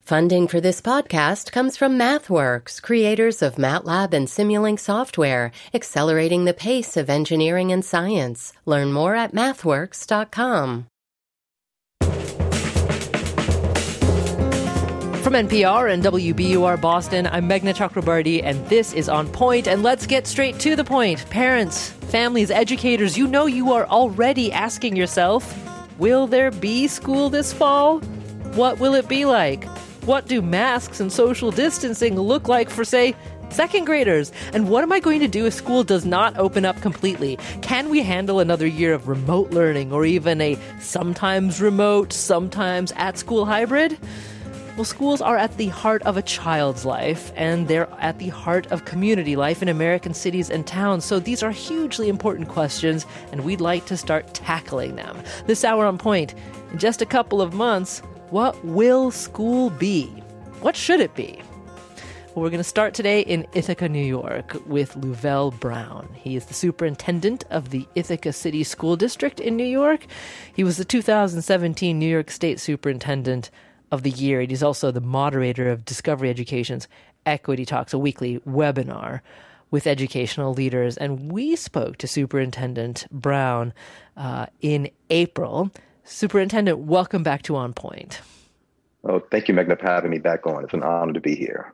Funding for this podcast comes from MathWorks, creators of MATLAB and Simulink software, accelerating the pace of engineering and science. Learn more at mathworks.com. From NPR and WBUR Boston, I'm Meghna Chakrabarty, and this is On Point. And let's get straight to the point. Parents, families, educators, you know you are already asking yourself, will there be school this fall? What will it be like? What do masks and social distancing look like for, say, second graders? And what am I going to do if school does not open up completely? Can we handle another year of remote learning or even a sometimes remote, sometimes at-school hybrid? Well, schools are at the heart of a child's life, and they're at the heart of community life in American cities and towns. So these are hugely important questions, and we'd like to start tackling them. This hour on Point, in just a couple of months, what will school be? What should it be? Well, we're going to start today in Ithaca, New York, with Louvel Brown. He is the superintendent of the Ithaca City School District in New York. He was the 2017 New York State Superintendent of the Year. And he's also the moderator of Discovery Education's Equity Talks, a weekly webinar with educational leaders. And we spoke to Superintendent Brown in April. Superintendent, welcome back to On Point. Oh, thank you, Meghna, for having me back on. It's an honor to be here.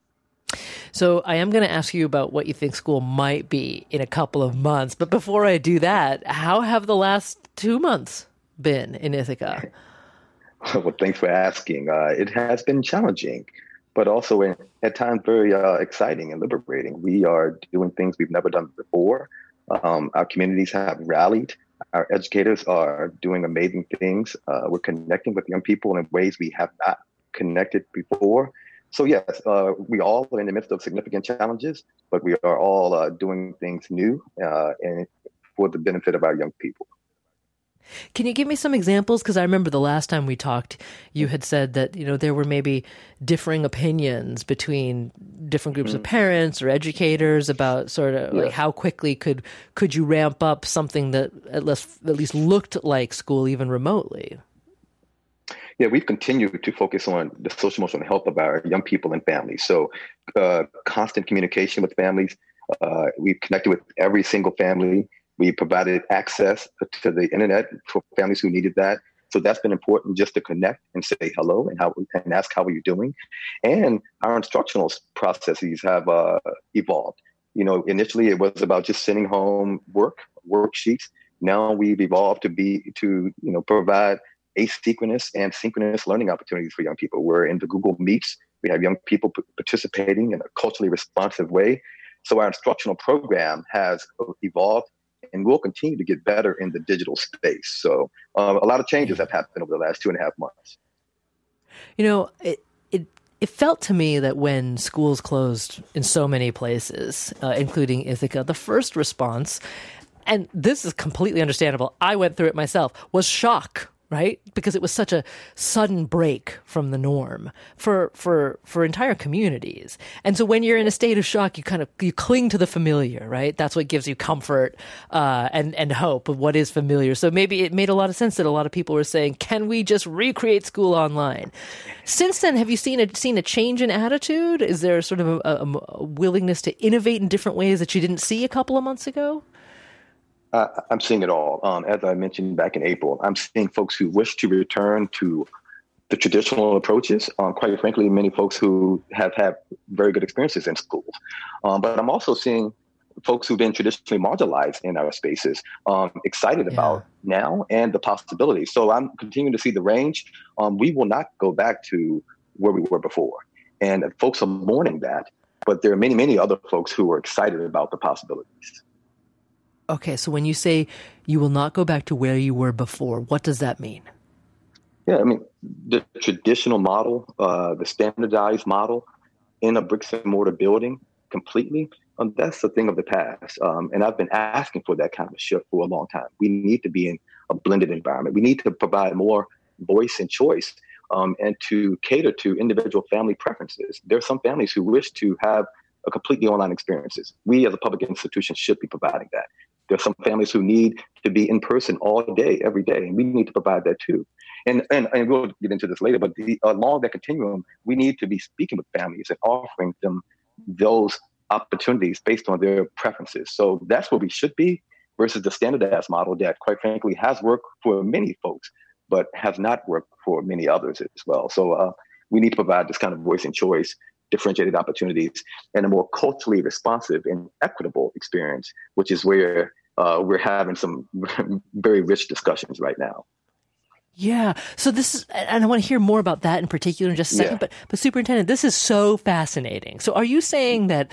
So I am going to ask you about what you think school might be in a couple of months. But before I do that, how have the last 2 months been in Ithaca? Well, thanks for asking. It has been challenging, but also at times very exciting and liberating. We are doing things we've never done before. Our communities have rallied. Our educators are doing amazing things. We're connecting with young people in ways we have not connected before. So yes, we all are in the midst of significant challenges, but we are all doing things new and for the benefit of our young people. Can you give me some examples? Because I remember the last time we talked, you had said that, there were maybe differing opinions between different groups of parents or educators about sort of like how quickly could you ramp up something that at least looked like school even remotely? Yeah, we've continued to focus on the social emotional health of our young people and families. So constant communication with families. We've connected with every single family. We provided access to the internet for families who needed that. So that's been important, just to connect and say hello and ask how are you doing. And our instructional processes have evolved. Initially it was about just sending home worksheets. Now we've evolved to provide asynchronous and synchronous learning opportunities for young people. We're in the Google Meets. We have young people participating in a culturally responsive way. So our instructional program has evolved and we'll continue to get better in the digital space. So a lot of changes have happened over the last 2.5 months. It felt to me that when schools closed in so many places, including Ithaca, the first response, and this is completely understandable, I went through it myself, was shock. Right? Because it was such a sudden break from the norm for entire communities. And so when you're in a state of shock, you cling to the familiar, right? That's what gives you comfort and hope of what is familiar. So maybe it made a lot of sense that a lot of people were saying, can we just recreate school online? Since then, have you seen a change in attitude? Is there sort of a willingness to innovate in different ways that you didn't see a couple of months ago? I'm seeing it all. As I mentioned back in April, I'm seeing folks who wish to return to the traditional approaches. Quite frankly, many folks who have had very good experiences in schools. But I'm also seeing folks who've been traditionally marginalized in our spaces excited about now and the possibilities. So I'm continuing to see the range. We will not go back to where we were before. And folks are mourning that. But there are many, many other folks who are excited about the possibilities. Okay, so when you say you will not go back to where you were before, what does that mean? Yeah, I mean, the traditional model, the standardized model in a bricks and mortar building completely, that's a thing of the past. And I've been asking for that kind of a shift for a long time. We need to be in a blended environment. We need to provide more voice and choice and to cater to individual family preferences. There are some families who wish to have a completely online experiences. We as a public institution should be providing that. There are some families who need to be in person all day, every day, and we need to provide that too. And we'll get into this later, but along that continuum, we need to be speaking with families and offering them those opportunities based on their preferences. So that's where we should be versus the standardized model that, quite frankly, has worked for many folks, but has not worked for many others as well. So we need to provide this kind of voice and choice, differentiated opportunities, and a more culturally responsive and equitable experience, which is where we're having some very rich discussions right now. Yeah. So this is, and I want to hear more about that in particular in just a second, but Superintendent, this is so fascinating. So are you saying that,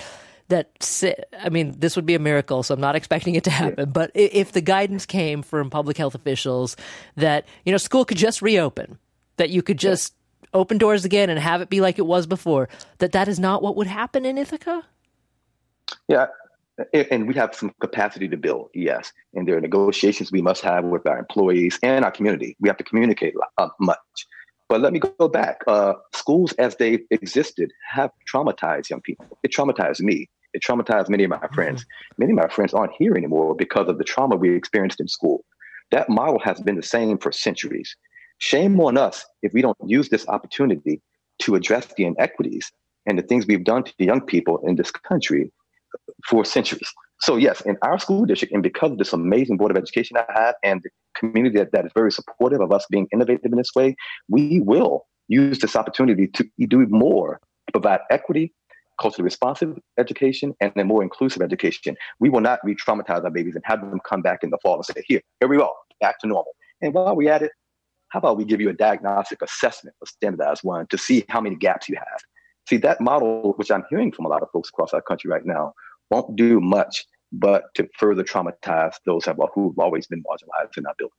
I mean, this would be a miracle, so I'm not expecting it to happen, but if the guidance came from public health officials that, school could just reopen, that you could just open doors again and have it be like it was before, that is not what would happen in Ithaca? Yeah. And we have some capacity to build, yes. And there are negotiations we must have with our employees and our community. We have to communicate much. But let me go back. Schools as they existed have traumatized young people. It traumatized me. It traumatized many of my friends. Many of my friends aren't here anymore because of the trauma we experienced in school. That model has been the same for centuries. Shame on us if we don't use this opportunity to address the inequities and the things we've done to young people in this country for centuries. So yes, in our school district, and because of this amazing Board of Education I have and the community that is very supportive of us being innovative in this way, we will use this opportunity to do more to provide equity, culturally responsive education, and a more inclusive education. We will not re-traumatize our babies and have them come back in the fall and say, here we go, back to normal. And while we're at it, how about we give you a diagnostic assessment, a standardized one, to see how many gaps you have. See, that model, which I'm hearing from a lot of folks across our country right now, won't do much but to further traumatize those who've always been marginalized in our buildings.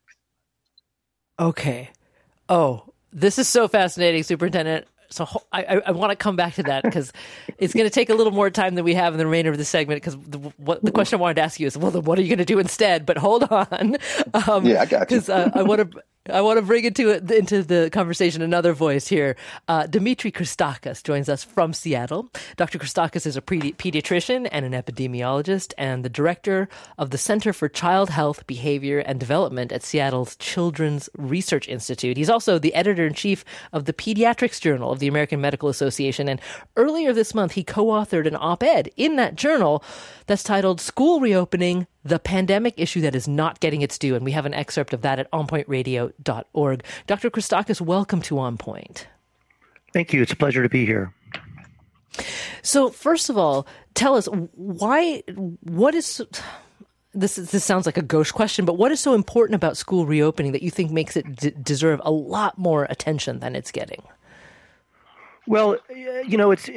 Okay. Oh, this is so fascinating, Superintendent. So I want to come back to that because it's going to take a little more time than we have in the remainder of the segment, because the question I wanted to ask you is, well, then what are you going to do instead? But hold on. I got you. Because I want to bring into the conversation another voice here. Dimitri Christakis joins us from Seattle. Dr. Christakis is a pediatrician and an epidemiologist and the director of the Center for Child Health, Behavior, and Development at Seattle's Children's Research Institute. He's also the editor-in-chief of the Pediatrics Journal of the American Medical Association. And earlier this month, he co-authored an op-ed in that journal that's titled School Reopening, the Pandemic Issue That Is Not Getting Its Due. And we have an excerpt of that at onpointradio.org. Dr. Christakis, welcome to On Point. Thank you. It's a pleasure to be here. So first of all, tell us this sounds like a gauche question, but what is so important about school reopening that you think makes it deserve a lot more attention than it's getting? Well, it's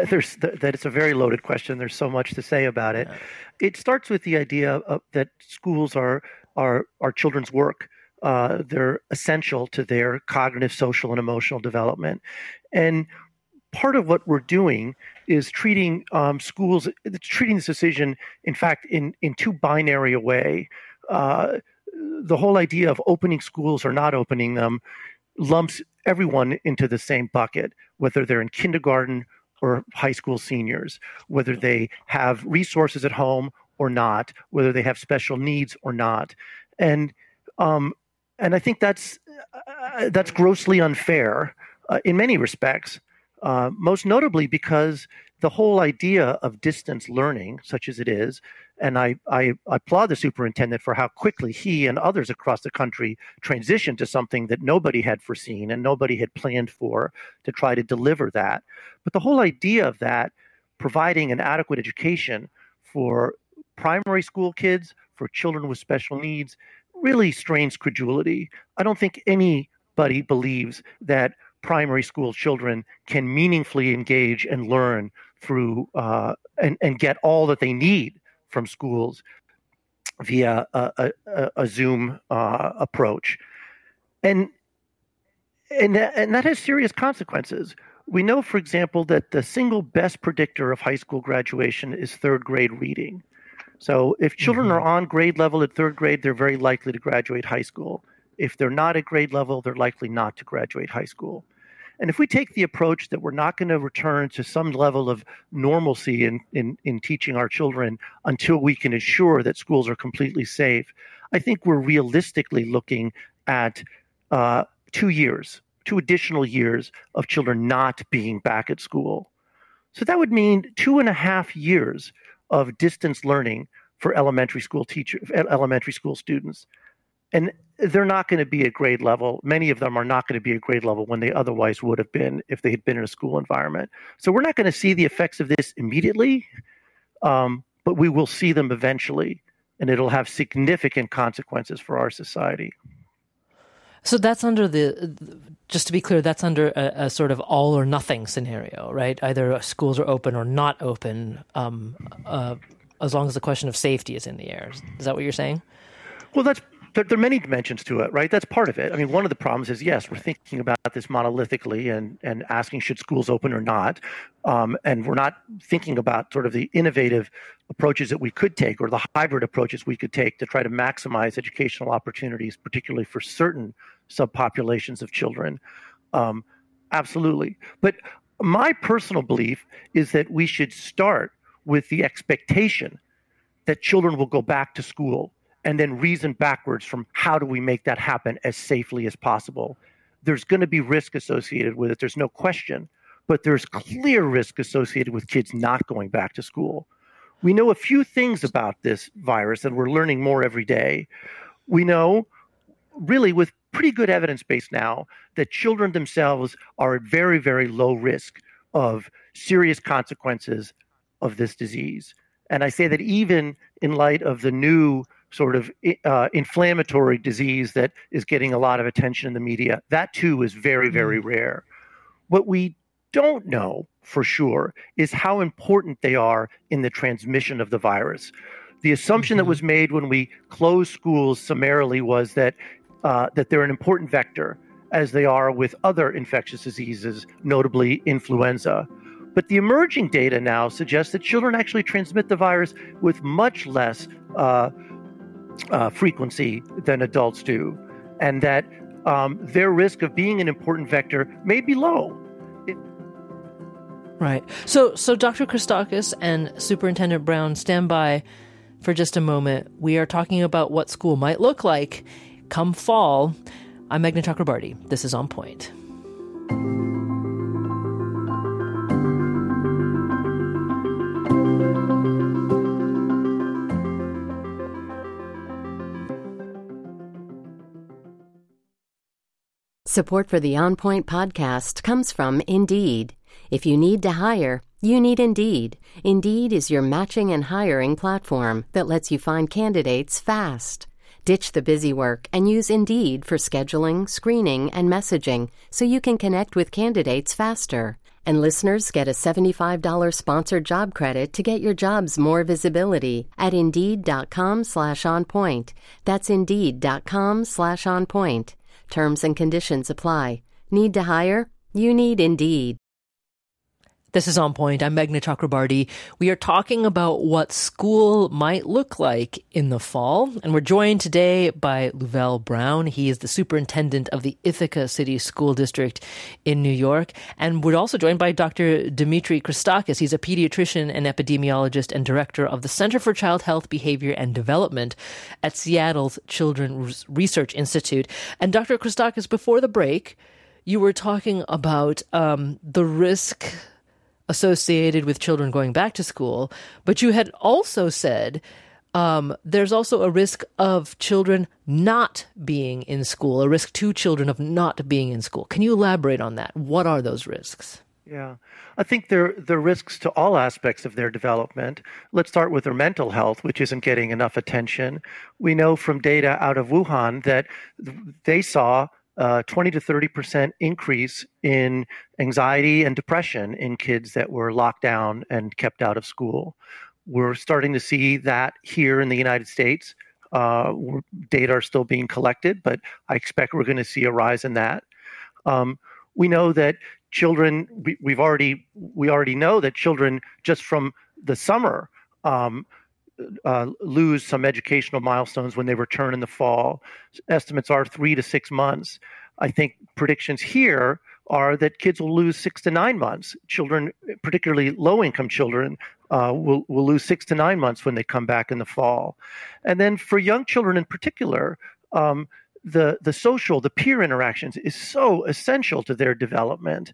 a very loaded question. There's so much to say about it. It starts with the idea that schools are children's work. They're essential to their cognitive, social, and emotional development. And part of what we're doing is treating this decision, in fact, in too binary a way. The whole idea of opening schools or not opening them lumps everyone into the same bucket, whether they're in kindergarten or high school seniors, whether they have resources at home or not, whether they have special needs or not. And I think that's grossly unfair in many respects, most notably because the whole idea of distance learning, such as it is, and I applaud the superintendent for how quickly he and others across the country transitioned to something that nobody had foreseen and nobody had planned for to try to deliver that. But the whole idea of that, providing an adequate education for primary school kids, for children with special needs, really strains credulity. I don't think anybody believes that primary school children can meaningfully engage and learn through and get all that they need from schools via a Zoom approach, and that has serious consequences. We know, for example, that the single best predictor of high school graduation is third grade reading. So if children are on grade level at third grade, they're very likely to graduate high school. If they're not at grade level, they're likely not to graduate high school. And if we take the approach that we're not going to return to some level of normalcy in teaching our children until we can ensure that schools are completely safe, I think we're realistically looking at two additional years of children not being back at school. So that would mean 2.5 years of distance learning for elementary school students. And they're not going to be at grade level. Many of them are not going to be at grade level when they otherwise would have been if they had been in a school environment. So we're not going to see the effects of this immediately, but we will see them eventually, and it'll have significant consequences for our society. So that's under just to be clear, that's under a sort of all or nothing scenario, right? Either schools are open or not open, as long as the question of safety is in the air. Is that what you're saying? Well, there are many dimensions to it, right? That's part of it. I mean, one of the problems is, yes, we're thinking about this monolithically and asking should schools open or not. And we're not thinking about sort of the innovative approaches that we could take or the hybrid approaches we could take to try to maximize educational opportunities, particularly for certain subpopulations of children. Absolutely. But my personal belief is that we should start with the expectation that children will go back to school and then reason backwards from how do we make that happen as safely as possible. There's going to be risk associated with it. There's no question. But there's clear risk associated with kids not going back to school. We know a few things about this virus, and we're learning more every day. We know, really with pretty good evidence base now, that children themselves are at very, very low risk of serious consequences of this disease. And I say that even in light of the new sort of inflammatory disease that is getting a lot of attention in the media, that too is very, very rare. What we don't know for sure is how important they are in the transmission of the virus. The assumption that was made when we closed schools summarily was that they're an important vector, as they are with other infectious diseases, notably influenza. But the emerging data now suggests that children actually transmit the virus with much less frequency than adults do, and that their risk of being an important vector may be low. Right. So Dr. Christakis and Superintendent Brown, stand by for just a moment. We are talking about what school might look like come fall. I'm Meghna Chakrabarty. This is On Point. Support for the On Point podcast comes from Indeed. If you need to hire, you need Indeed. Indeed is your matching and hiring platform that lets you find candidates fast. Ditch the busy work and use Indeed for scheduling, screening, and messaging so you can connect with candidates faster. And listeners get a $75 sponsored job credit to get your jobs more visibility at Indeed.com/onpoint. That's Indeed.com/onpoint. Terms and conditions apply. Need to hire? You need Indeed. This is On Point. I'm Meghna Chakrabarty. We are talking about what school might look like in the fall, and we're joined today by Louvel Brown. He is the superintendent of the Ithaca City School District in New York, and we're also joined by Dr. Dimitri Christakis. He's a pediatrician and epidemiologist and director of the Center for Child Health, Behavior, and Development at Seattle's Children's Research Institute. And Dr. Christakis, before the break, you were talking about the risk associated with children going back to school, but you had also said there's also a risk of children not being in school, a risk to children of not being in school. Can you elaborate on that? What are those risks? Yeah, I think they're risks to all aspects of their development. Let's start with their mental health, which isn't getting enough attention. We know from data out of Wuhan that they saw 20 to 30% increase in anxiety and depression in kids that were locked down and kept out of school. We're starting to see that here in the United States. Data are still being collected, but I expect we're going to see a rise in that. We know that children, we already know that children just from the summer lose some educational milestones when they return in the fall. Estimates are 3 to 6 months. I think predictions here are that kids will lose 6 to 9 months. Children, particularly low-income children, will lose 6 to 9 months when they come back in the fall. And then for young children in particular, the social, the peer interactions is so essential to their development.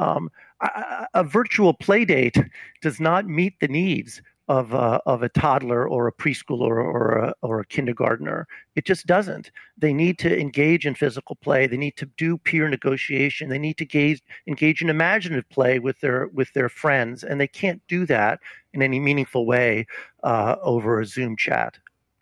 A virtual play date does not meet the needs of a toddler or a preschooler or a kindergartner. It just doesn't. They need to engage in physical play. They need to do peer negotiation. They need to engage in imaginative play with their friends, and they can't do that in any meaningful way over a Zoom chat.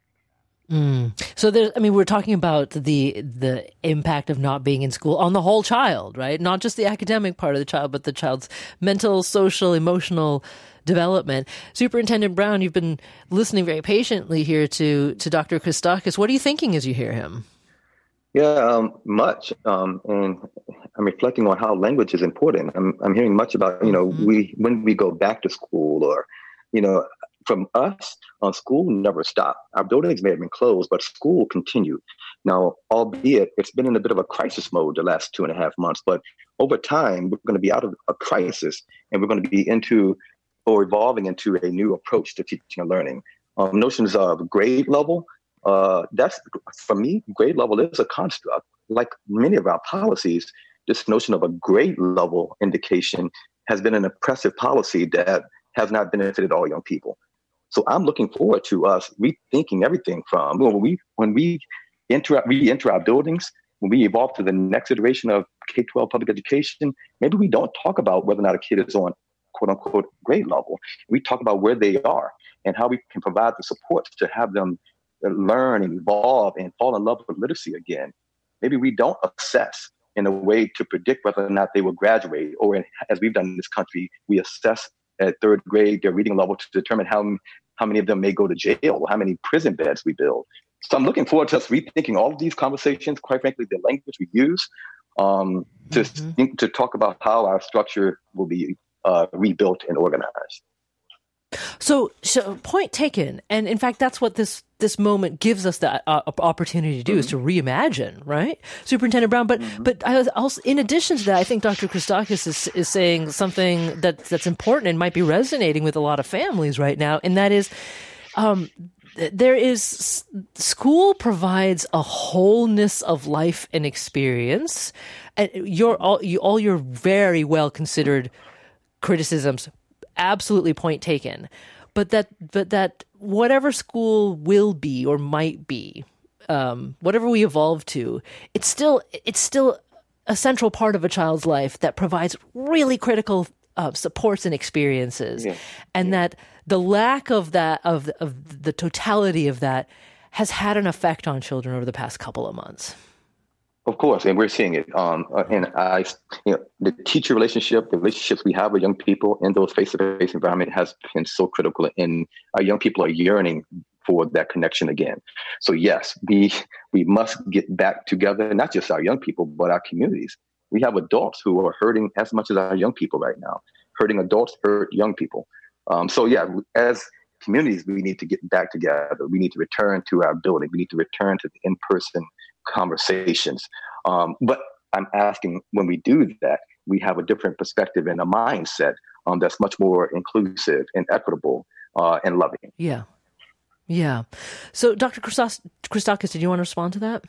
So we're talking about the impact of not being in school on the whole child, right? Not just the academic part of the child, but the child's mental, social, emotional development. Superintendent Brown, you've been listening very patiently here to Dr. Christakis. What are you thinking as you hear him? Yeah, much. And I'm reflecting on how language is important. I'm hearing much about, when we go back to school or, from us, school never stopped. Our buildings may have been closed, but school continued. Now, albeit it's been in a bit of a crisis mode the last 2.5 months, but over time, we're going to be out of a crisis and we're going to be evolving into a new approach to teaching and learning. Notions of grade level, that's, for me, grade level is a construct. Like many of our policies, this notion of a grade level indication has been an oppressive policy that has not benefited all young people. So I'm looking forward to us rethinking everything from when we enter our buildings, when we evolve to the next iteration of K-12 public education, maybe we don't talk about whether or not a kid is on quote unquote grade level. We talk about where they are and how we can provide the support to have them learn and evolve and fall in love with literacy again. Maybe we don't assess in a way to predict whether or not they will graduate, or as we've done in this country, we assess at third grade their reading level to determine how many of them may go to jail or how many prison beds we build. So I'm looking forward to us rethinking all of these conversations, quite frankly, the language we use to talk about how our structure will be rebuilt and organized. So point taken. And in fact, that's what this moment gives us the opportunity to do, is to reimagine, right? Superintendent Brown. But I was also, in addition to that, I think Dr. Christakis is saying something that's important and might be resonating with a lot of families right now. And that is, school provides a wholeness of life and experience. And all your very well considered criticisms, absolutely point taken, but that whatever school will be or might be, whatever we evolve to, it's still a central part of a child's life that provides really critical supports and experiences, and that the lack of that of the totality of that has had an effect on children over the past couple of months. Of course, and we're seeing it. The teacher relationship, the relationships we have with young people in those face-to-face environment has been so critical, and our young people are yearning for that connection again. So yes, we must get back together, not just our young people, but our communities. We have adults who are hurting as much as our young people right now. Hurting adults hurt young people. As communities, we need to get back together. We need to return to our building. We need to return to the in-person conversations. But I'm asking, when we do that, we have a different perspective and a mindset that's much more inclusive and equitable and loving. Yeah. So Dr. Christakis, did you want to respond to that?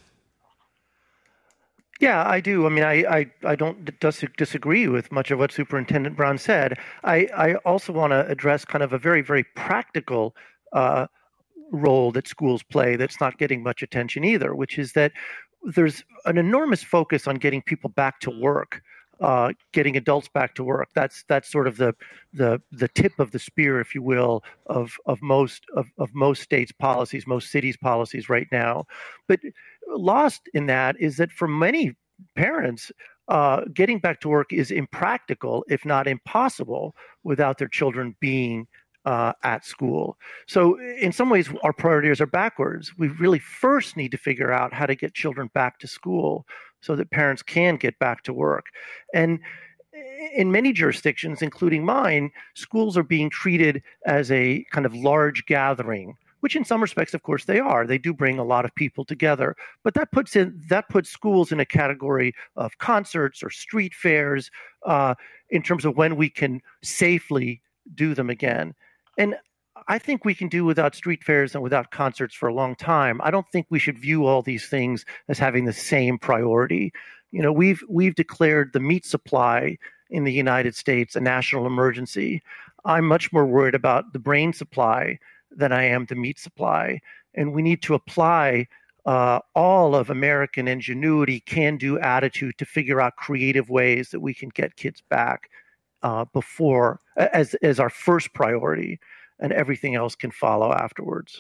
Yeah, I do. I mean, I don't disagree with much of what Superintendent Brown said. I also want to address kind of a very, very practical role that schools play that's not getting much attention either, which is that there's an enormous focus on getting people back to work, getting adults back to work. That's sort of the tip of the spear, if you will, of most states' policies, most cities' policies right now. But lost in that is that for many parents, getting back to work is impractical, if not impossible, without their children being at school. So in some ways, our priorities are backwards. We really first need to figure out how to get children back to school so that parents can get back to work. And in many jurisdictions, including mine, schools are being treated as a kind of large gathering, which in some respects, of course, they are. They do bring a lot of people together. But that puts schools in a category of concerts or street fairs in terms of when we can safely do them again. And I think we can do without street fairs and without concerts for a long time. I don't think we should view all these things as having the same priority. We've declared the meat supply in the United States a national emergency. I'm much more worried about the brain supply than I am the meat supply. And we need to apply all of American ingenuity, can-do attitude to figure out creative ways that we can get kids back before as our first priority, and everything else can follow afterwards.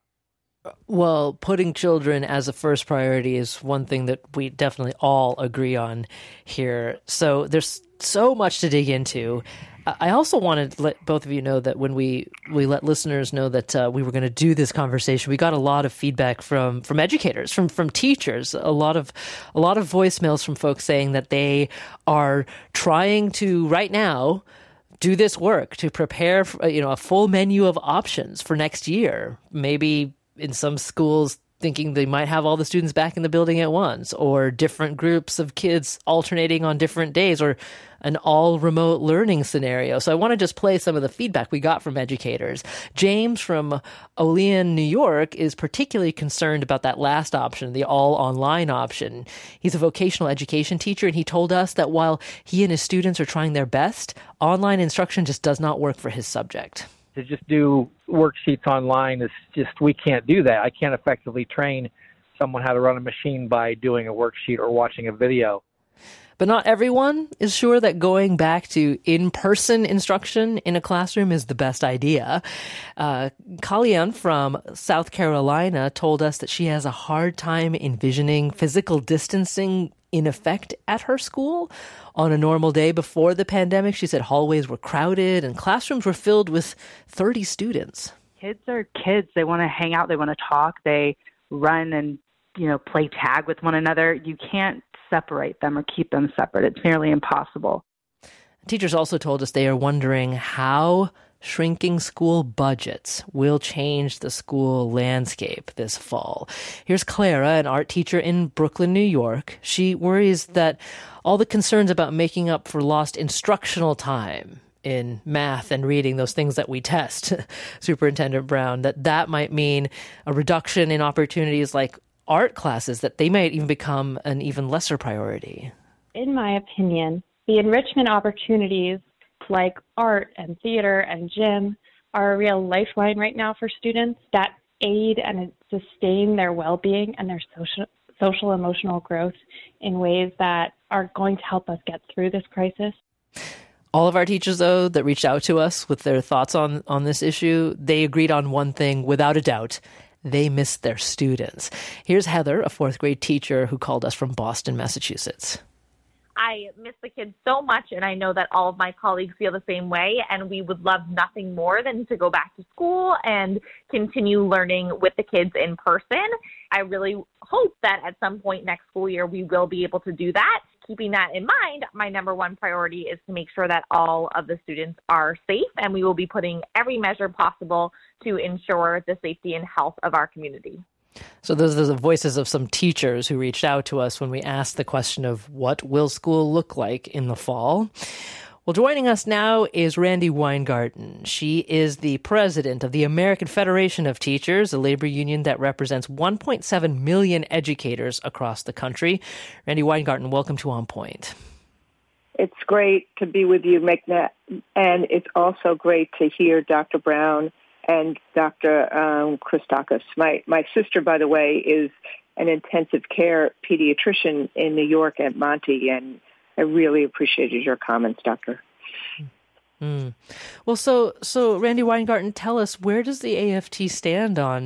Well, putting children as a first priority is one thing that we definitely all agree on here. So there's so much to dig into. I also wanted to let both of you know that when we let listeners know that we were going to do this conversation, we got a lot of feedback from educators, from teachers, a lot of voicemails from folks saying that they are trying to right now do this work to prepare for, a full menu of options for next year. Maybe in some schools thinking they might have all the students back in the building at once, or different groups of kids alternating on different days, or an all remote learning scenario. So I want to just play some of the feedback we got from educators. James from Olean, New York is particularly concerned about that last option, the all online option. He's a vocational education teacher, and he told us that while he and his students are trying their best, online instruction just does not work for his subject. To just do worksheets online is just, we can't do that. I can't effectively train someone how to run a machine by doing a worksheet or watching a video. But not everyone is sure that going back to in-person instruction in a classroom is the best idea. Kalyan from South Carolina told us that she has a hard time envisioning physical distancing in effect at her school. On a normal day before the pandemic, she said hallways were crowded and classrooms were filled with 30 students. Kids are kids. They want to hang out. They want to talk. They run and, play tag with one another. You can't separate them or keep them separate. It's nearly impossible. Teachers also told us they are wondering how shrinking school budgets will change the school landscape this fall. Here's Clara, an art teacher in Brooklyn, New York. She worries that all the concerns about making up for lost instructional time in math and reading, those things that we test, Superintendent Brown, that might mean a reduction in opportunities like art classes, that they might even become an even lesser priority. In my opinion, the enrichment opportunities like art and theater and gym are a real lifeline right now for students that aid and sustain their well-being and their social emotional growth in ways that are going to help us get through this crisis. All of our teachers, though, that reached out to us with their thoughts on this issue, they agreed on one thing without a doubt. They miss their students. Here's Heather, a fourth grade teacher who called us from Boston, Massachusetts. I miss the kids so much, and I know that all of my colleagues feel the same way, and we would love nothing more than to go back to school and continue learning with the kids in person. I really hope that at some point next school year we will be able to do that. Keeping that in mind, my number one priority is to make sure that all of the students are safe, and we will be putting every measure possible to ensure the safety and health of our community. So those are the voices of some teachers who reached out to us when we asked the question of what will school look like in the fall. Well, joining us now is Randi Weingarten. She is the president of the American Federation of Teachers, a labor union that represents 1.7 million educators across the country. Randi Weingarten, welcome to On Point. It's great to be with you, Meghna, and it's also great to hear Dr. Brown and Dr. Christakis. My sister, by the way, is an intensive care pediatrician in New York at Monty, and I really appreciated your comments, Doctor. Well, so Randi Weingarten, tell us, where does the AFT stand on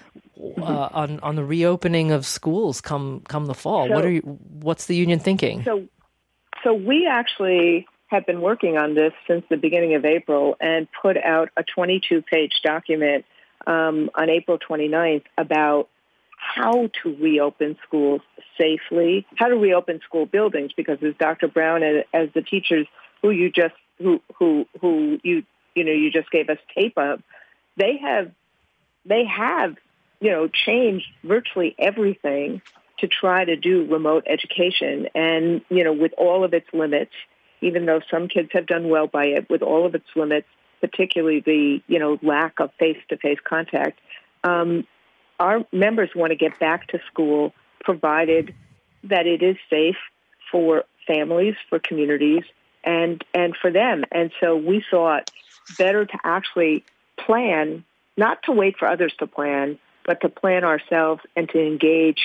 the reopening of schools come the fall? What's the union thinking? So we actually have been working on this since the beginning of April and put out a 22-page document on April 29th about how to reopen schools safely, how to reopen school buildings, because as Dr. Brown and as the teachers who you just gave us tape of, they have changed virtually everything to try to do remote education, and with all of its limits, even though some kids have done well by it, with all of its limits, particularly the, lack of face-to-face contact, our members want to get back to school provided that it is safe for families, for communities, and for them. And so we thought better to actually plan, not to wait for others to plan, but to plan ourselves and to engage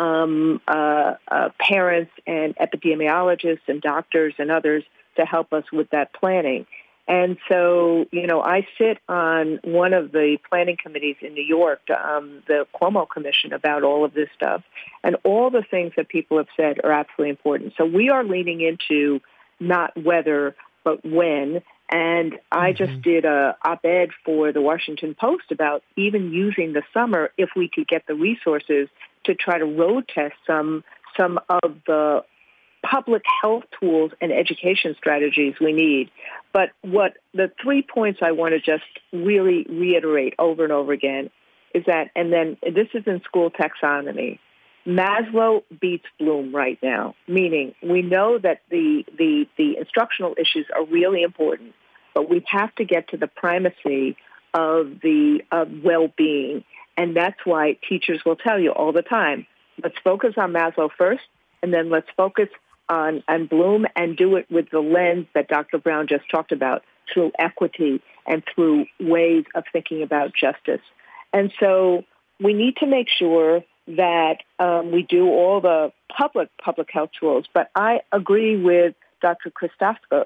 parents and epidemiologists and doctors and others to help us with that planning. And so, I sit on one of the planning committees in New York, the Cuomo Commission, about all of this stuff. And all the things that people have said are absolutely important. So we are leaning into not whether, but when. And I just did a op-ed for the Washington Post about even using the summer, if we could get the resources, to try to road test some of the public health tools and education strategies we need. But what the 3 points I want to just really reiterate over and over again is that, and then this is in school taxonomy, Maslow beats Bloom right now, meaning we know that the instructional issues are really important, but we have to get to the primacy of well-being. And that's why teachers will tell you all the time, let's focus on Maslow first, and then let's focus on Bloom, and do it with the lens that Dr. Brown just talked about, through equity and through ways of thinking about justice. And so we need to make sure that we do all the public health tools. But I agree with Dr. Christakos,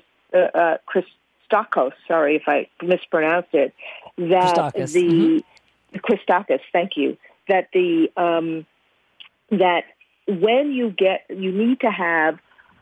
sorry if I mispronounced it, that Christakis, thank you, that that when you need to have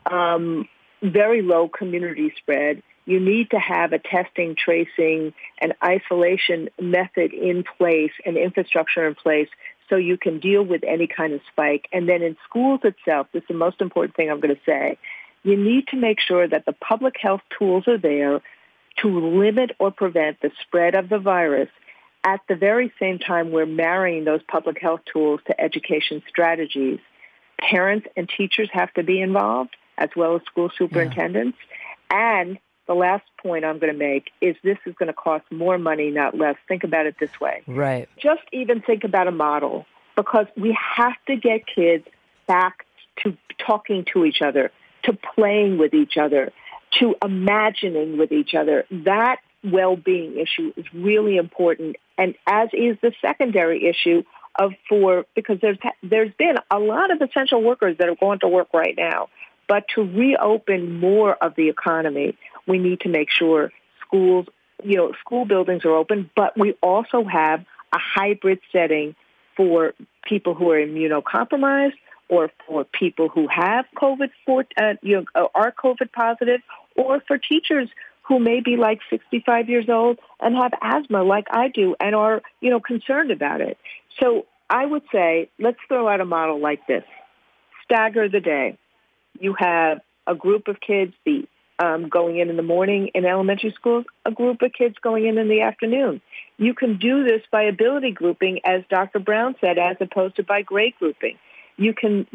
very low community spread. You need to have a testing, tracing, and isolation method in place and infrastructure in place so you can deal with any kind of spike. And then in schools itself, this is the most important thing I'm going to say, you need to make sure that the public health tools are there to limit or prevent the spread of the virus. At the very same time, we're marrying those public health tools to education strategies. Parents and teachers have to be involved, as well as school superintendents. Yeah. And the last point I'm going to make is this is going to cost more money, not less. Think about it this way. Right. Just even think about a model, because we have to get kids back to talking to each other, to playing with each other, to imagining with each other. That well-being issue is really important, and as is the secondary issue because there's been a lot of essential workers that are going to work right now. But to reopen more of the economy, we need to make sure school buildings are open, but we also have a hybrid setting for people who are immunocompromised or for people who have COVID, are COVID positive, or for teachers who may be like 65 years old and have asthma like I do and are, concerned about it. So I would say, let's throw out a model like this. Stagger the day. You have a group of kids going in the morning in elementary schools, a group of kids going in the afternoon. You can do this by ability grouping, as Dr. Brown said, as opposed to by grade grouping. You can,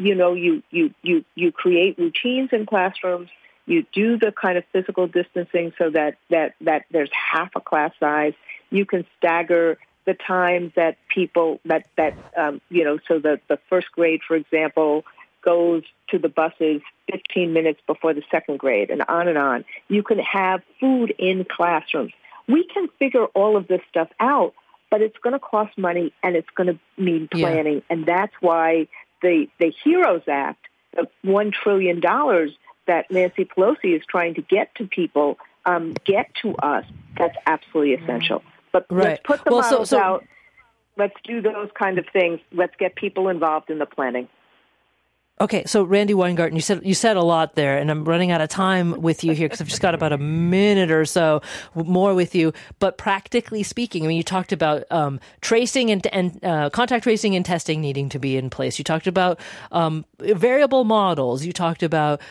you create routines in classrooms. You do the kind of physical distancing so that there's half a class size. You can stagger the times that people so the first grade, for example, goes to the buses 15 minutes before the second grade, and on and on. You can have food in classrooms. We can figure all of this stuff out, but it's going to cost money and it's going to mean planning. Yeah. And that's why the HEROES Act, the $1 trillion that Nancy Pelosi is trying to get to people, get to us, that's absolutely essential. But let's put the models out. Let's do those kind of things. Let's get people involved in the planning. Okay, so Randi Weingarten, you said a lot there, and I'm running out of time with you here because I've just got about a minute or so more with you. But practically speaking, I mean, you talked about tracing and contact tracing and testing needing to be in place. You talked about variable models. You talked about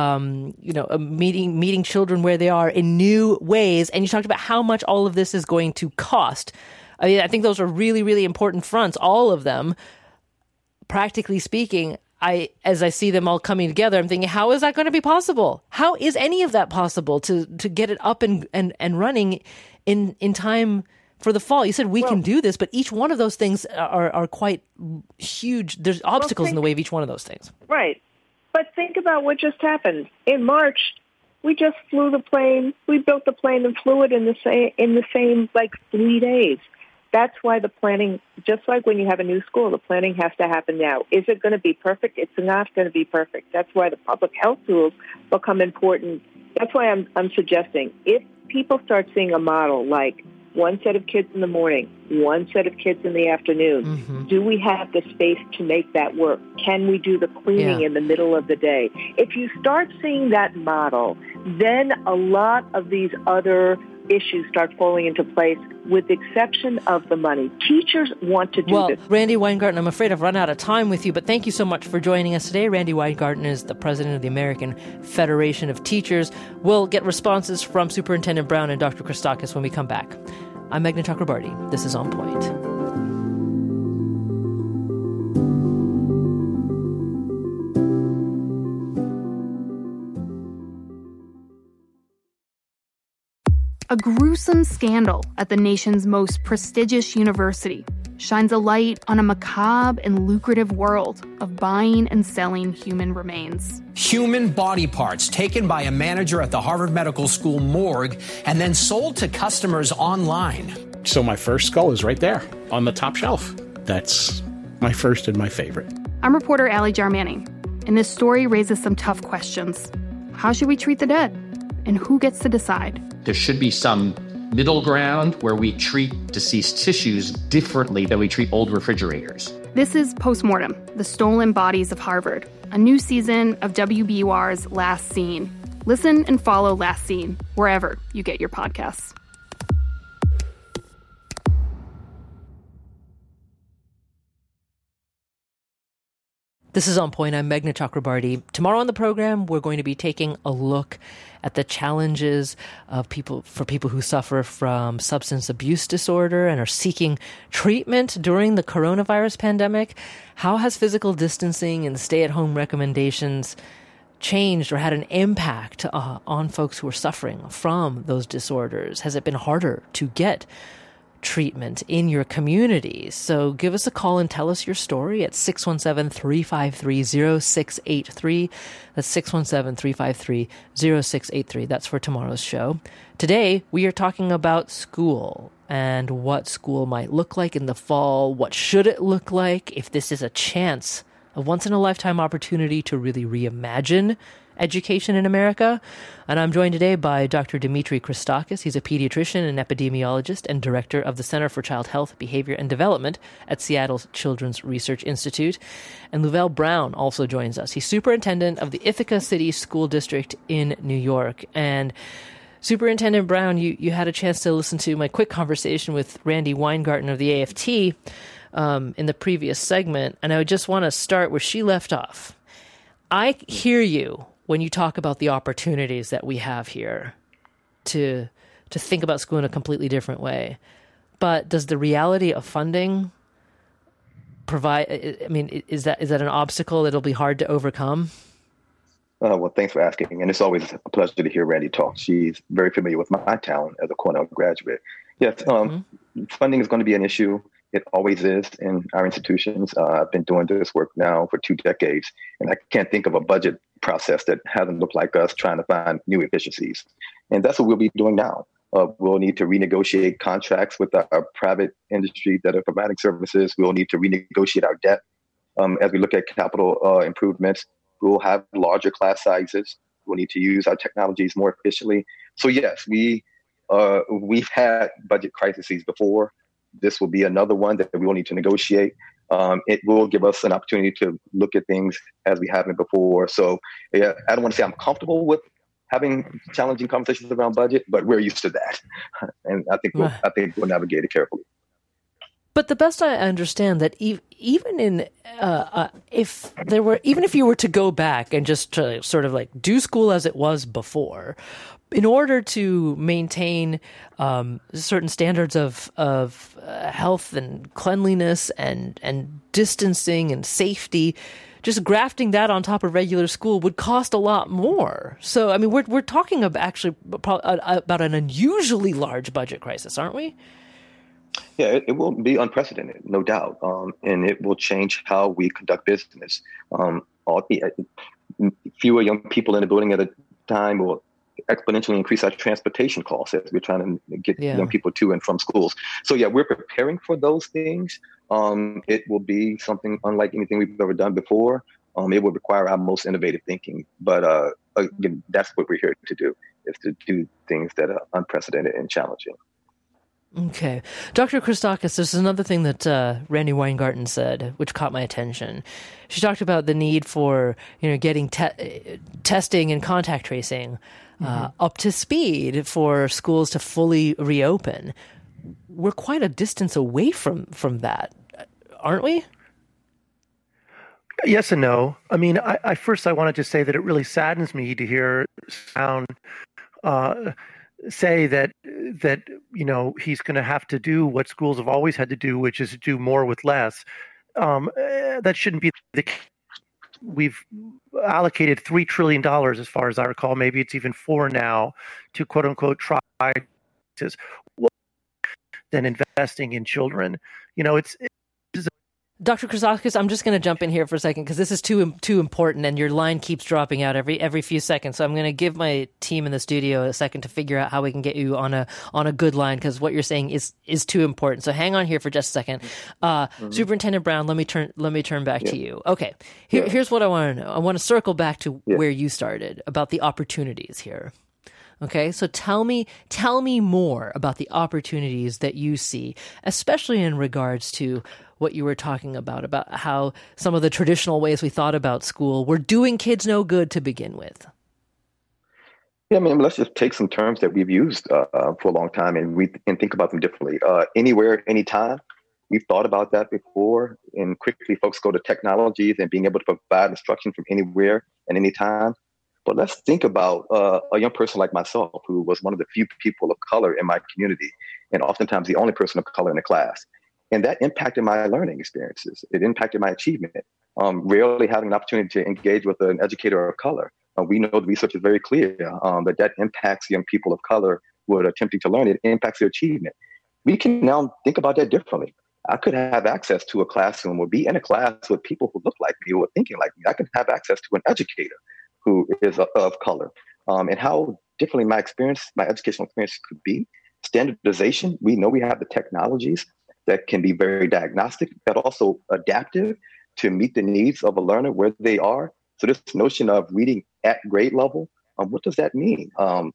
meeting children where they are in new ways, and you talked about how much all of this is going to cost. I mean, I think those are really, really important fronts, all of them. Practically speaking, as I see them all coming together, I'm thinking, how is that going to be possible? How is any of that possible to get it up and running in time for the fall? You said we can do this, but each one of those things are quite huge. There's obstacles in the way of each one of those things. Right. But think about what just happened. In March, we just flew the plane. We built the plane and flew it in the same 3 days. That's why the planning, just like when you have a new school, the planning has to happen now. Is it going to be perfect? It's not going to be perfect. That's why the public health tools become important. That's why I'm suggesting if people start seeing a model like one set of kids in the morning, one set of kids in the afternoon, do we have the space to make that work? Can we do the cleaning in the middle of the day? If you start seeing that model, then a lot of these other issues start falling into place, with the exception of the money. Teachers want to do this. Randi Weingarten, I'm afraid I've run out of time with you, but thank you so much for joining us today. Randi Weingarten is the president of the American Federation of Teachers. We'll get responses from Superintendent Brown and Dr. Christakis when we come back. I'm Meghna Chakrabarti. This is On Point. A gruesome scandal at the nation's most prestigious university shines a light on a macabre and lucrative world of buying and selling human remains. Human body parts taken by a manager at the Harvard Medical School morgue and then sold to customers online. So my first skull is right there on the top shelf. That's my first and my favorite. I'm reporter Allie Jarmanning, and this story raises some tough questions. How should we treat the dead? And who gets to decide? There should be some middle ground where we treat deceased tissues differently than we treat old refrigerators. This is Postmortem, The Stolen Bodies of Harvard, a new season of WBUR's Last Scene. Listen and follow Last Scene wherever you get your podcasts. This is On Point. I'm Meghna Chakrabarti. Tomorrow on the program, we're going to be taking a look at the challenges of people who suffer from substance abuse disorder and are seeking treatment during the coronavirus pandemic. How has physical distancing and stay-at-home recommendations changed or had an impact on folks who are suffering from those disorders? Has it been harder to get treatment in your community? So give us a call and tell us your story at 617-353-0683. That's 617-353-0683. That's for tomorrow's show. Today, we are talking about school and what school might look like in the fall. What should it look like if this is a chance, a once-in-a-lifetime opportunity to really reimagine education in America? And I'm joined today by Dr. Dimitri Christakis. He's a pediatrician and epidemiologist and director of the Center for Child Health, Behavior, and Development at Seattle Children's Research Institute. And Louvel Brown also joins us. He's superintendent of the Ithaca City School District in New York. And Superintendent Brown, you had a chance to listen to my quick conversation with Randi Weingarten of the AFT in the previous segment. And I would just want to start where she left off. I hear you when you talk about the opportunities that we have here to think about school in a completely different way. But does the reality of funding provide, I mean, is that an obstacle that'll be hard to overcome? Well, thanks for asking. And it's always a pleasure to hear Randi talk. She's very familiar with my talent as a Cornell graduate. Yes, funding is going to be an issue. It always is in our institutions. I've been doing this work now for 2 decades, and I can't think of a budget process that hasn't looked like us trying to find new efficiencies. And that's what we'll be doing now. We'll need to renegotiate contracts with our private industry that are providing services. We'll need to renegotiate our debt. As we look at capital improvements, we'll have larger class sizes. We'll need to use our technologies more efficiently. So yes, we've had budget crises before. This will be another one that we will need to negotiate. It will give us an opportunity to look at things as we haven't before. So I don't want to say I'm comfortable with having challenging conversations around budget, but we're used to that. And I think we'll navigate it carefully. But the best I understand that even if you were to go back and just to sort of like do school as it was before, in order to maintain certain standards of health and cleanliness and distancing and safety, just grafting that on top of regular school would cost a lot more. So, I mean, we're talking about actually about an unusually large budget crisis, aren't we? Yeah, it will be unprecedented, no doubt, and it will change how we conduct business. Fewer young people in the building at a time will exponentially increase our transportation costs as we're trying to get young people to and from schools. So yeah, we're preparing for those things. It will be something unlike anything we've ever done before. It will require our most innovative thinking. But again, that's what we're here to do, is to do things that are unprecedented and challenging. Okay. Dr. Christakis, there's another thing that Randi Weingarten said, which caught my attention. She talked about the need for, getting testing and contact tracing up to speed for schools to fully reopen. We're quite a distance away from that, aren't we? Yes and no. I mean, I first wanted to say that it really saddens me to hear Sound say that he's going to have to do what schools have always had to do, which is do more with less. That shouldn't be the case. We've allocated $3 trillion, as far as I recall. Maybe it's even $4 now to quote unquote try than investing in children. It's Dr. Christakis, I'm just going to jump in here for a second because this is too important, and your line keeps dropping out every few seconds. So I'm going to give my team in the studio a second to figure out how we can get you on a good line, because what you're saying is too important. So hang on here for just a second. Superintendent Brown, let me turn back to you. Okay, here's what I want to know. I want to circle back to where you started about the opportunities here. Okay, so tell me more about the opportunities that you see, especially in regards to what you were talking about how some of the traditional ways we thought about school were doing kids no good to begin with. Yeah, I mean, let's just take some terms that we've used for a long time and think about them differently. Anywhere, anytime. We've thought about that before, and quickly folks go to technologies and being able to provide instruction from anywhere and anytime. But let's think about a young person like myself, who was one of the few people of color in my community, and oftentimes the only person of color in the class. And that impacted my learning experiences. It impacted my achievement. Rarely having an opportunity to engage with an educator of color. We know the research is very clear that impacts young people of color who are attempting to learn. It impacts their achievement. We can now think about that differently. I could have access to a classroom or be in a class with people who look like me or thinking like me. I could have access to an educator who is of color. And how differently my educational experience could be. Standardization, we know we have the technologies that can be very diagnostic, but also adaptive to meet the needs of a learner where they are. So this notion of reading at grade level, what does that mean? A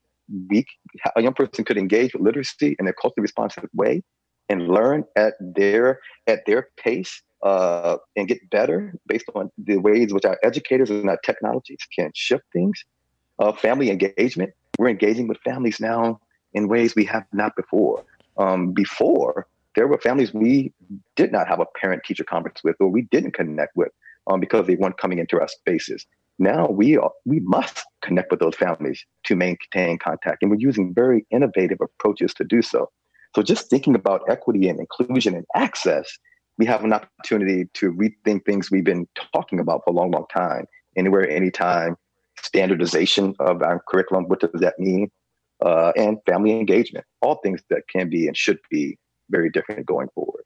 young person could engage with literacy in a culturally responsive way and learn at their pace and get better based on the ways which our educators and our technologies can shift things. Family engagement, we're engaging with families now in ways we have not before. Before, there were families we did not have a parent-teacher conference with, or we didn't connect with because they weren't coming into our spaces. Now we must connect with those families to maintain contact, and we're using very innovative approaches to do so. So just thinking about equity and inclusion and access, we have an opportunity to rethink things we've been talking about for a long, long time. Anywhere, anytime, standardization of our curriculum, what does that mean? And family engagement, all things that can be and should be very different going forward.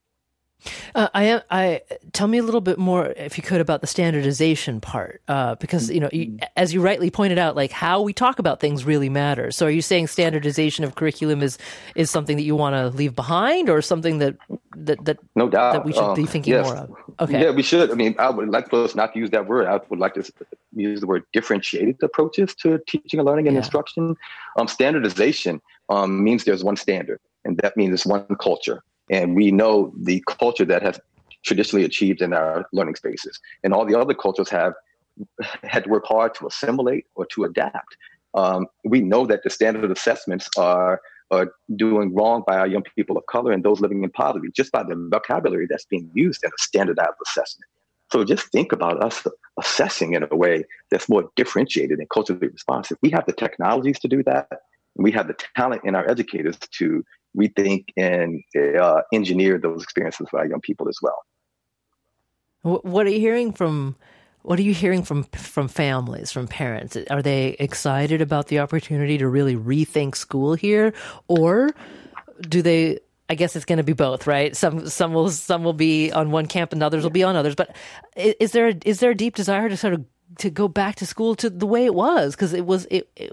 Tell me a little bit more, if you could, about the standardization part, because as you rightly pointed out, like how we talk about things really matters. So, are you saying standardization of curriculum is something that you want to leave behind, or something that no doubt that we should be thinking more of? Okay, yeah, we should. I mean, I would like for us not to use that word. I would like to use the word differentiated approaches to teaching and learning and instruction. Standardization means there's one standard, and that means it's one culture. And we know the culture that has traditionally achieved in our learning spaces. And all the other cultures have had to work hard to assimilate or to adapt. We know that the standard assessments are doing wrong by our young people of color and those living in poverty, just by the vocabulary that's being used in a standardized assessment. So just think about us assessing in a way that's more differentiated and culturally responsive. We have the technologies to do that. And we have the talent in our educators to rethink and engineer those experiences for our young people as well. What are you hearing from What are you hearing from families, from parents? Are they excited about the opportunity to really rethink school here, or do they? I guess it's going to be both, right? Some will be on one camp and others will be on others. But is there a deep desire to sort of to go back to school to the way it was, because it was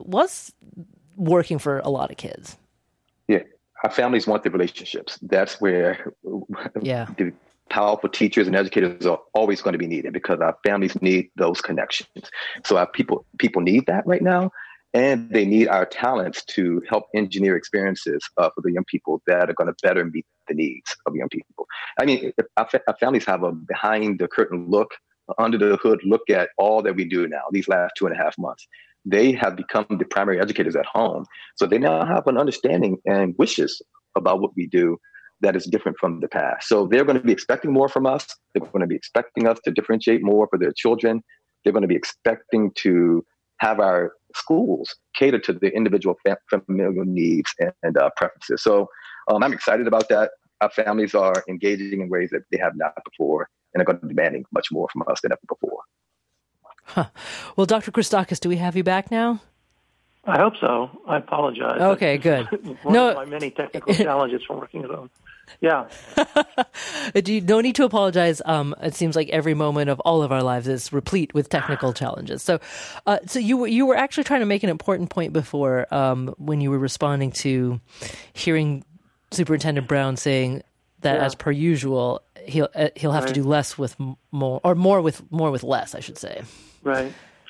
working for a lot of kids? Yeah, our families want the relationships. That's where the powerful teachers and educators are always going to be needed, because our families need those connections. So our people need that right now. And they need our talents to help engineer experiences for the young people that are going to better meet the needs of young people. I mean, if our families have a behind the curtain look, under the hood look at all that we do now, these last 2.5 months. They have become the primary educators at home. So they now have an understanding and wishes about what we do that is different from the past. So they're going to be expecting more from us. They're going to be expecting us to differentiate more for their children. They're going to be expecting to have our schools cater to the individual familial needs and preferences. So I'm excited about that. Our families are engaging in ways that they have not before, and are going to be demanding much more from us than ever before. Huh. Well, Dr. Christakis, do we have you back now? I hope so. I apologize. Okay, good. One of my many technical challenges from working at home. Yeah. No need to apologize. It seems like every moment of all of our lives is replete with technical challenges. So you were actually trying to make an important point before when you were responding to hearing Superintendent Brown saying that, as per usual, he'll have to do less with more, or more with less, I should say. Right.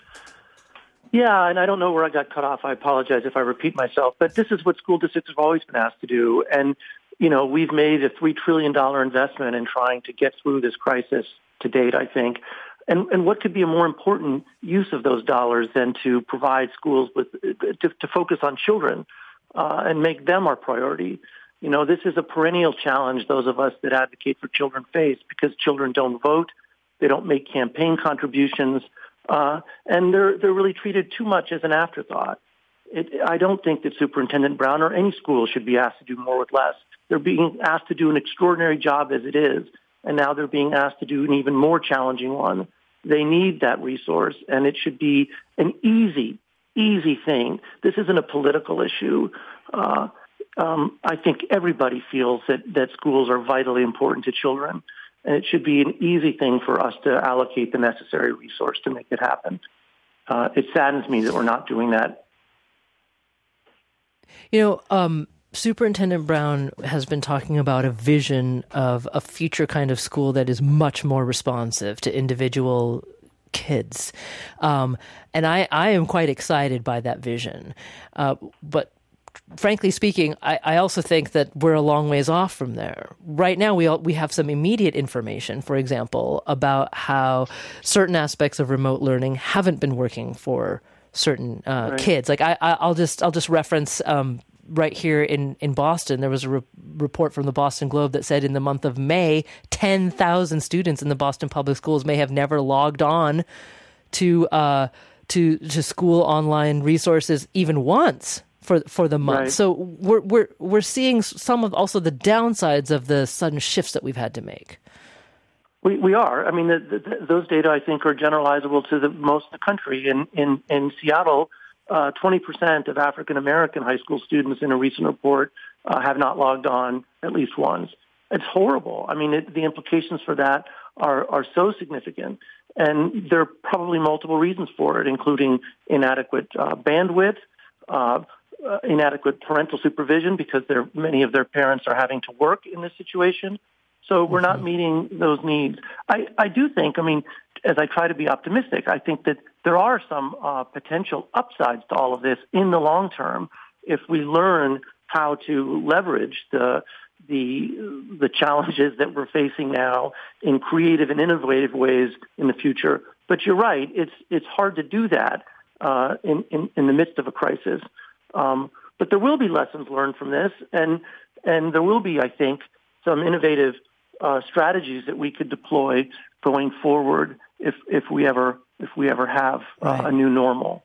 Yeah, and I don't know where I got cut off. I apologize if I repeat myself, but this is what school districts have always been asked to do. And we've made a $3 trillion investment in trying to get through this crisis to date, I think. And what could be a more important use of those dollars than to provide schools to focus on children and make them our priority? This is a perennial challenge those of us that advocate for children face, because children don't vote, they don't make campaign contributions, and they're really treated too much as an afterthought. I don't think that Superintendent Brown or any school should be asked to do more with less. They're being asked to do an extraordinary job as it is, and now they're being asked to do an even more challenging one. They need that resource, and it should be an easy thing. This isn't a political issue. I think everybody feels that schools are vitally important to children, and it should be an easy thing for us to allocate the necessary resource to make it happen. It saddens me that we're not doing that. Superintendent Brown has been talking about a vision of a future kind of school that is much more responsive to individual kids. And I am quite excited by that vision. But frankly speaking, I also think that we're a long ways off from there. Right now, we have some immediate information, for example, about how certain aspects of remote learning haven't been working for certain kids. Like I'll just reference right here in Boston, there was a report from the Boston Globe that said in the month of May, 10,000 students in the Boston Public Schools may have never logged on to school online resources even once for the month. Right. So we're seeing some of also the downsides of the sudden shifts that we've had to make. We are. I mean, those data, I think, are generalizable to most of the country. In Seattle, 20% of African-American high school students in a recent report have not logged on at least once. It's horrible. I mean, the implications for that are so significant. And there are probably multiple reasons for it, including inadequate bandwidth, inadequate parental supervision, because many of their parents are having to work in this situation. So we're not meeting those needs. I do think, as I try to be optimistic, I think that there are some potential upsides to all of this in the long term if we learn how to leverage the challenges that we're facing now in creative and innovative ways in the future. But you're right; it's hard to do that in the midst of a crisis. But there will be lessons learned from this, and there will be, I think, some innovative strategies that we could deploy going forward if we ever have a new normal.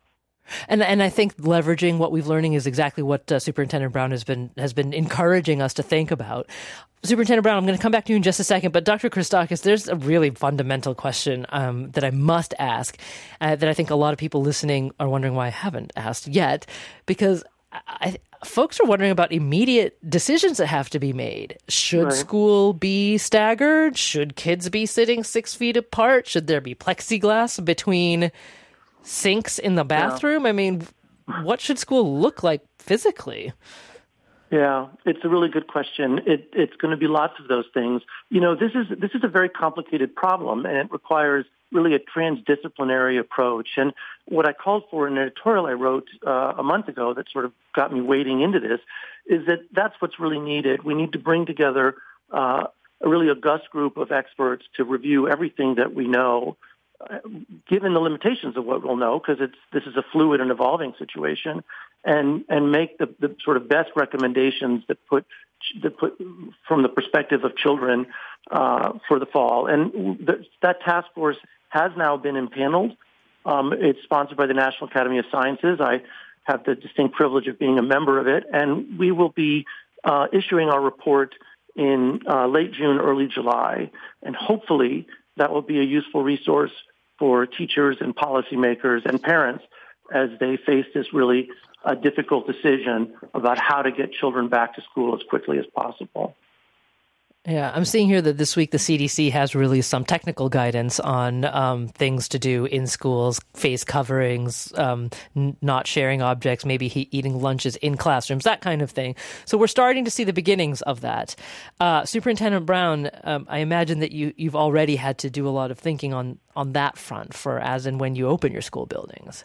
And I think leveraging what we've learning is exactly what Superintendent Brown has been encouraging us to think about. Superintendent Brown, I'm going to come back to you in just a second, but Dr. Christakis, there's a really fundamental question that I must ask that I think a lot of people listening are wondering why I haven't asked yet, because folks are wondering about immediate decisions that have to be made. Should school be staggered? Should kids be sitting 6 feet apart? Should there be plexiglass between sinks in the bathroom? I mean, what should school look like physically? Yeah, it's a really good question. It's going to be lots of those things. This is a very complicated problem, and it requires really a transdisciplinary approach. And what I called for in an editorial I wrote a month ago that sort of got me wading into this is that that's what's really needed. We need to bring together a really august group of experts to review everything that we know, given the limitations of what we'll know, because this is a fluid and evolving situation, and make the sort of best recommendations that put from the perspective of children for the fall. And that task force has now been impaneled. It's sponsored by the National Academy of Sciences. I have the distinct privilege of being a member of it, and we will be issuing our report in late June, early July, and hopefully that will be a useful resource for teachers and policymakers and parents as they face this really difficult decision about how to get children back to school as quickly as possible. Yeah, I'm seeing here that this week the CDC has released some technical guidance on things to do in schools, face coverings, not sharing objects, maybe eating lunches in classrooms, that kind of thing. So we're starting to see the beginnings of that. Superintendent Brown, I imagine that you've already had to do a lot of thinking on that front for as and when you open your school buildings.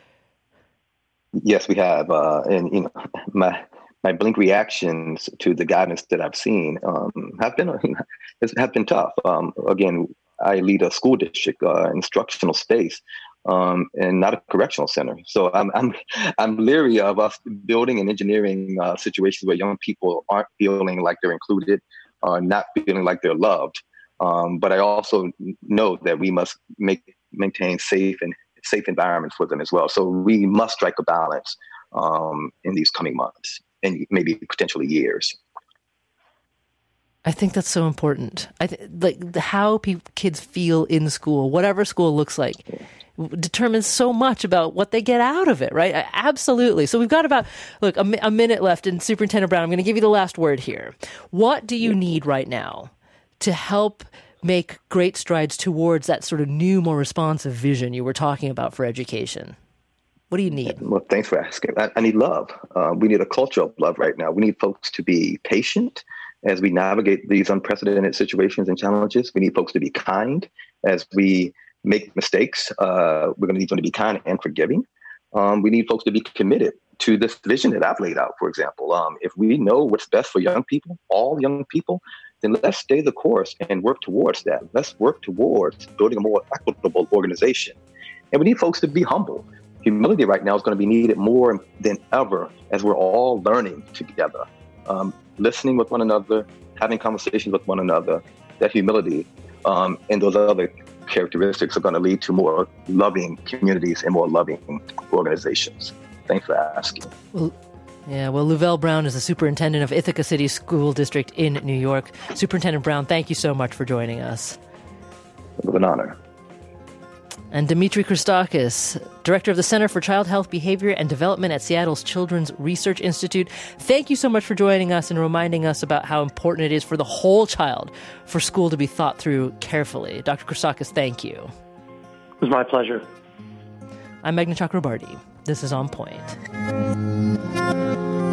Yes, we have. And my blink reactions to the guidance that I've seen have been tough. Again, I lead a school district instructional space and not a correctional center. So I'm leery of us building and engineering situations where young people aren't feeling like they're included, not feeling like they're loved. But I also know that we must maintain safe environments for them as well. So we must strike a balance in these coming months and maybe potentially years. I think that's so important. How kids feel in school, whatever school looks like, determines so much about what they get out of it, right? Absolutely. So we've got about, a minute left. And Superintendent Brown, I'm going to give you the last word here. What do you need right now to help make great strides towards that sort of new, more responsive vision you were talking about for education? What do you need? Well, thanks for asking. I need love. We need a culture of love right now. We need folks to be patient as we navigate these unprecedented situations and challenges. We need folks to be kind as we make mistakes. We're going to need them to be kind and forgiving. We need folks to be committed to this vision that I've laid out, for example. If we know what's best for young people, all young people, then let's stay the course and work towards that. Let's work towards building a more equitable organization. And we need folks to be humble. Humility right now is going to be needed more than ever as we're all learning together, listening with one another, having conversations with one another. That humility and those other characteristics are going to lead to more loving communities and more loving organizations. Thanks for asking. Well, Louvel Brown is the superintendent of Ithaca City School District in New York. Superintendent Brown, thank you so much for joining us. It was an honor. And Dimitri Christakis, director of the Center for Child Health, Behavior, and Development at Seattle's Children's Research Institute. Thank you so much for joining us and reminding us about how important it is for the whole child for school to be thought through carefully. Dr. Christakis, thank you. It was my pleasure. I'm Meghna Chakrabarty. This is On Point.